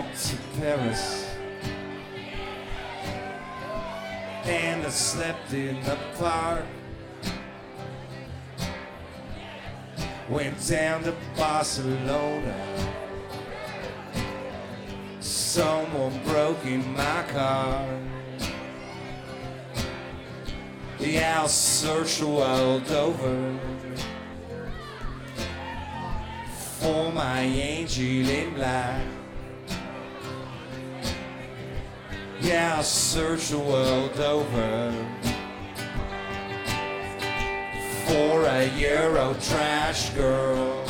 to Paris, and I slept in the park. Went down to Barcelona. Someone broke in my car. Yeah, I'll search the world over for my angel in black. Yeah, I'll search the world over for a Euro trash girl.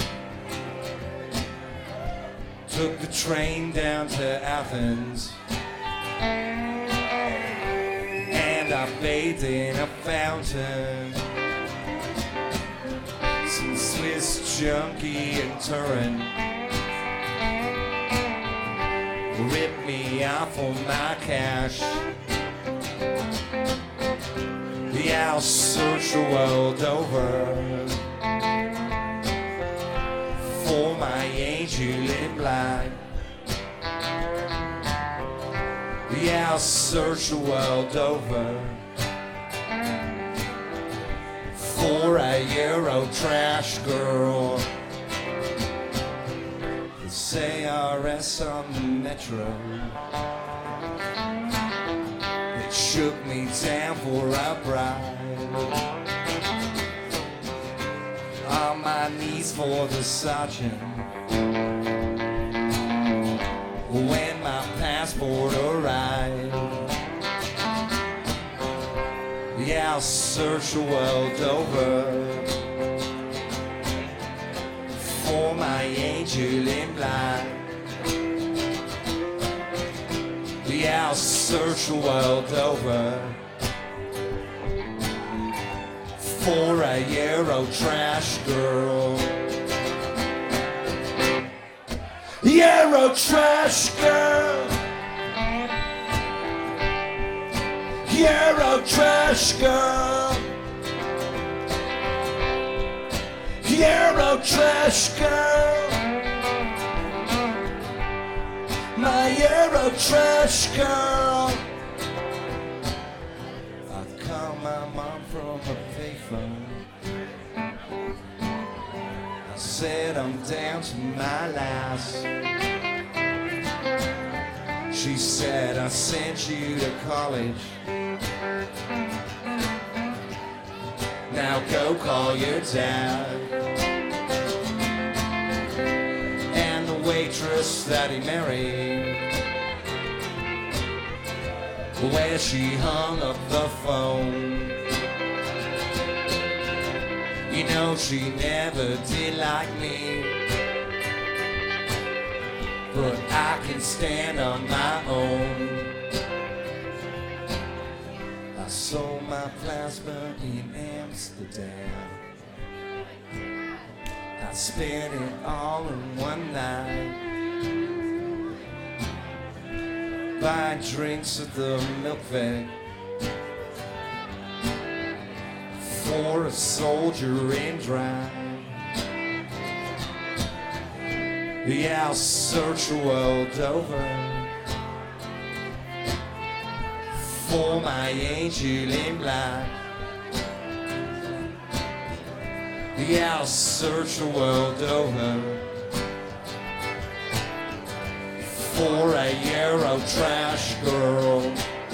Took the train down to Athens, and I bathed in a fountain. Some Swiss junkie in Turin ripped me off for my cash. Yeah, I'll search the world over for my angel in black. Yeah, I'll search the world over for a Euro trash girl. The CRS on the metro, it shook me down for a bride. On my knees for the sergeant when my passport arrived. Yeah, I'll search the world over for my angel in black. Yeah, I'll search the world over for a Euro trash girl. Euro trash girl. Euro trash girl. Euro trash girl. My Euro trash girl. I called my mom from a payphone. I said I'm down to my last. She said I sent you to college. Now go call your dad. And the waitress that he married, where she hung up the phone. You know she never did like me, but I can stand on my own. I sold my plasma in Amsterdam. I spent it all in one night, buying drinks at the milk vat for a soldier in drag. Yeah, I'll search the world over for my angel in black. Yeah, I'll search the world over for a Euro trash girl.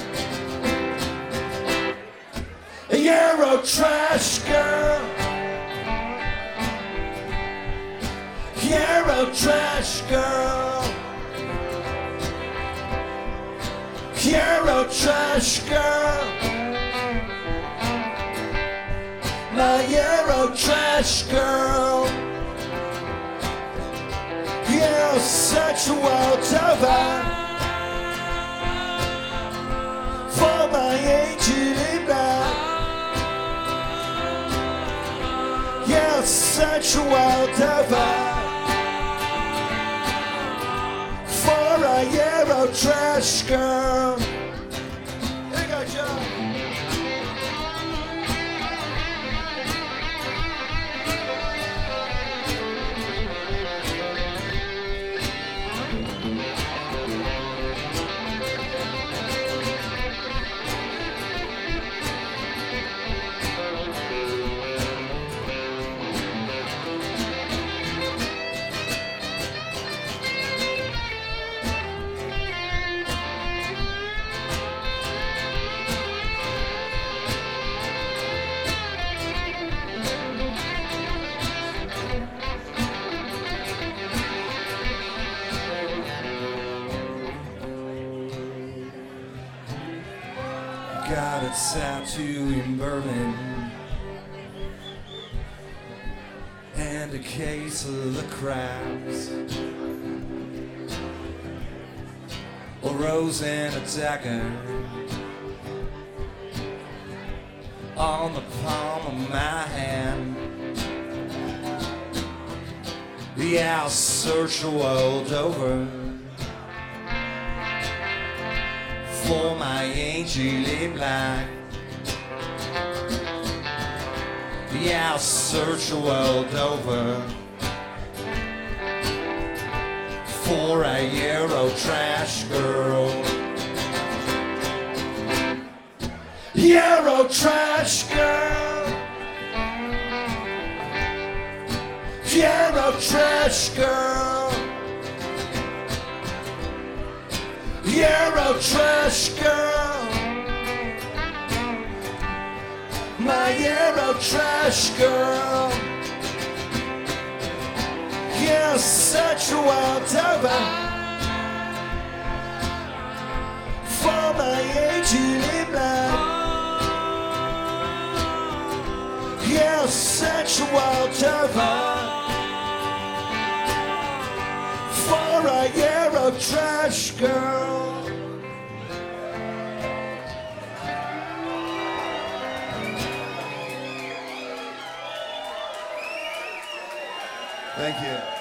A Euro trash girl. Euro trash girl. Euro trash girl. My Euro trash girl. You're such a world over for my angel in black. You're such a world over for a Euro trash girl. Here you go, Joe. got a tattoo in Berlin and a case of the crabs, a rose and a dagger on the palm of my hand. Yeah, I'll search the world over for my angel in black. Yeah, I'll search the world over for a Euro trash girl. Euro trash girl. Euro trash girl. Euro trash girl. My Euro trash girl. You're such a wild over for my angel in black. You're such a wild over for a Euro trash girl. Thank you.